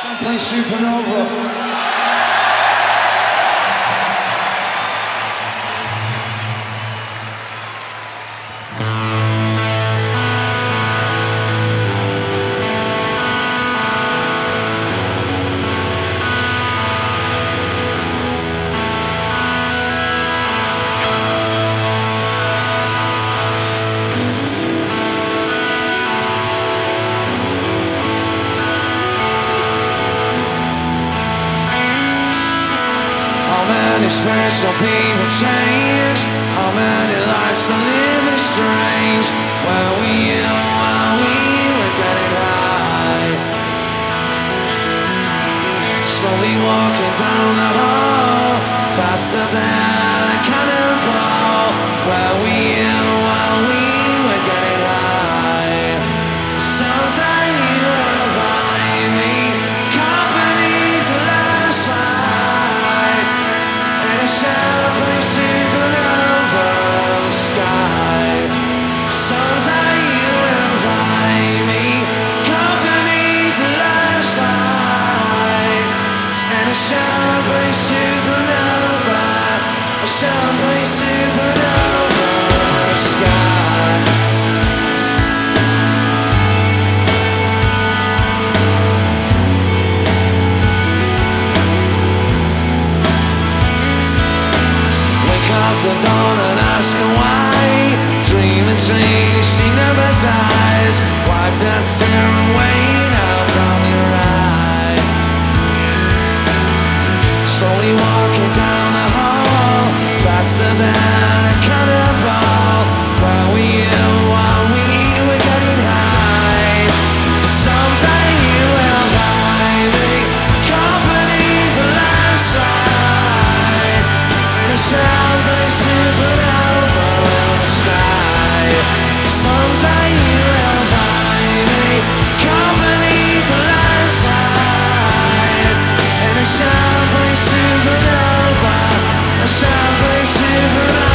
Play Supernova. How many special people change? How many lives are living strange? Where were you while we were getting high? Slowly walking down the hall, faster than a cannonball. Where were you while we were getting high? Someday you will find me company for last night. Champagne supernova in the sky. Someday you will find me company for last night. And a champagne supernova, a champagne supernova in the sky. Up the dawn and ask her why. Dreaming dreams, she never dies. Wipe that tear away now from your eye. Slowly walking down the hall, faster than a cannonball. Where were you while we were getting high? Someday you will find me company for last night. And a champagne supernova in the sky. Someday you will find me company for last night. And a champagne supernova, a champagne supernova.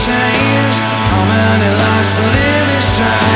change? How many lives are living strange?